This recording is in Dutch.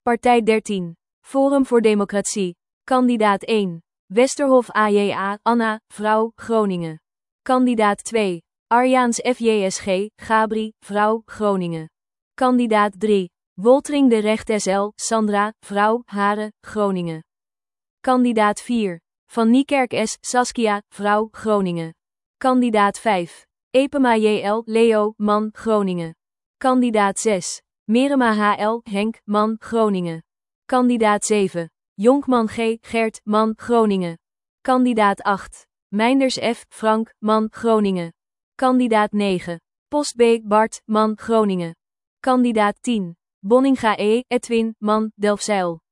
Partij 13. Forum voor Democratie. Kandidaat 1. Westerhof AJA, Anna, vrouw, Groningen. Kandidaat 2. Arjaans FJSG, Gabri, vrouw, Groningen. Kandidaat 3. Woltering de Recht SL, Sandra, vrouw, Haren, Groningen. Kandidaat 4. Van Niekerk S. Saskia, vrouw, Groningen. Kandidaat 5. Epema JL, Leo, man, Groningen. Kandidaat 6. Merema HL, Henk, man, Groningen. Kandidaat 7. Jonkman G. Gert, man, Groningen. Kandidaat 8. Meinders F. Frank, man, Groningen. Kandidaat 9. Post B. Bart, man, Groningen. Kandidaat 10. Bonninga E. Edwin, man, Delfzijl.